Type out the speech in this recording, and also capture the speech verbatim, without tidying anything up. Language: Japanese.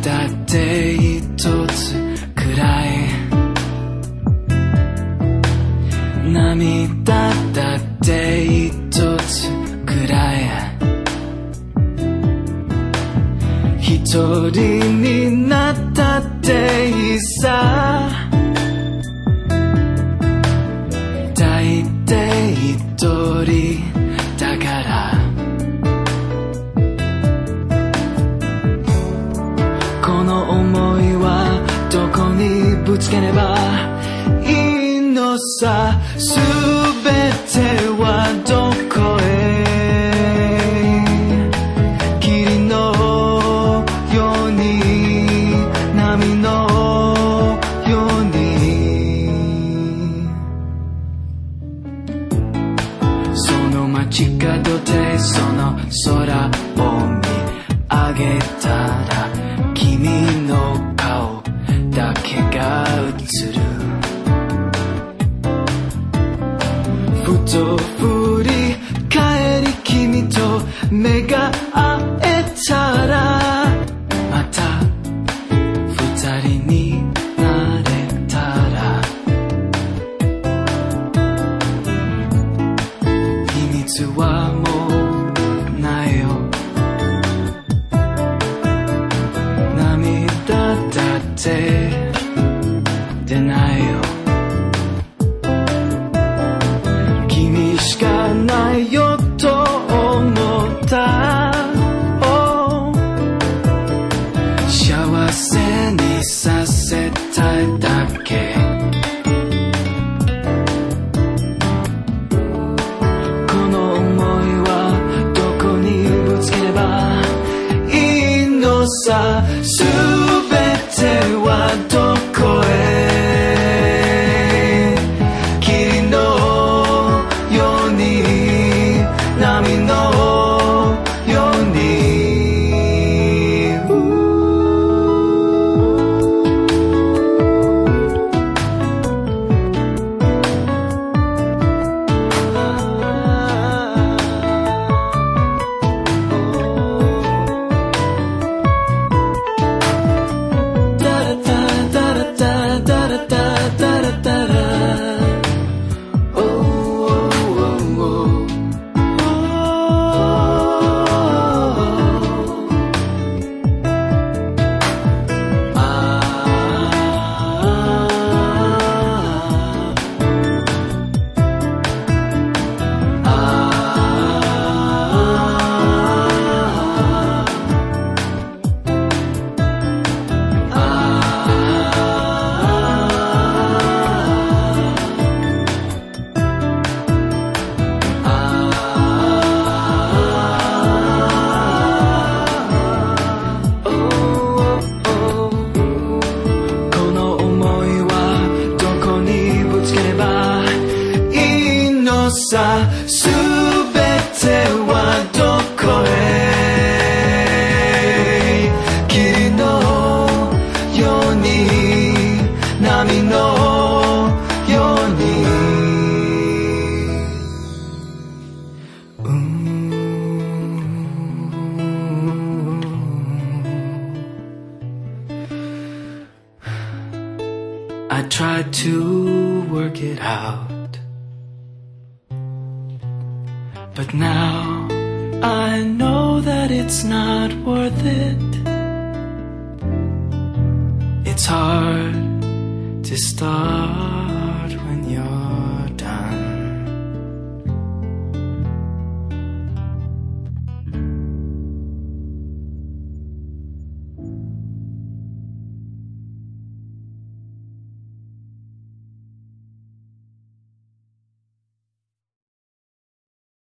だって一つくらい、涙だって一つくらい、一人になったっていいさ、大抵一人だから、この想いはどこにぶつければいいのさ、すべてはどこへ、霧のように波のように、その街角でその空を見上げたら君の顔だけが映る、ふと振り返り君と目が合えたら、また二人になれたら、秘密はもうないよ、涙だって出ないよ、君しかないよと思った、oh、幸せにさせたいだけ、この想いはどこにぶつければいいのさ、すべてはどこへ、霧のように波のように、さ、すべてはどこへ、霧のように波のように、うーん、I tried to work it out,But now I know that it's not worth it. It's hard to start